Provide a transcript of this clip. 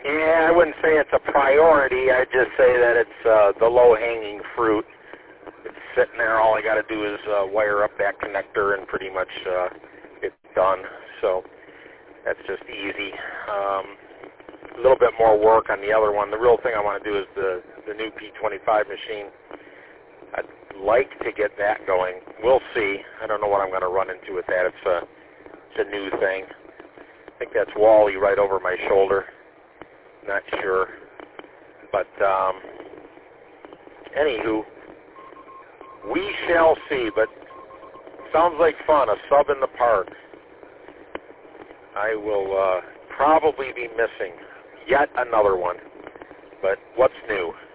Yeah, I wouldn't say it's a priority. I'd just say that it's the low-hanging fruit. It's sitting there. All I got to do is wire up that connector, and pretty much it's done. So that's just easy. A little bit more work on the other one. The real thing I want to do is the new P25 machine. I'd like to get that going. We'll see. I don't know what I'm going to run into with that. It's a new thing. I think that's Wally right over my shoulder. Not sure. But anywho, we shall see. But sounds like fun, a sub in the park. I will probably be missing yet another one. But what's new?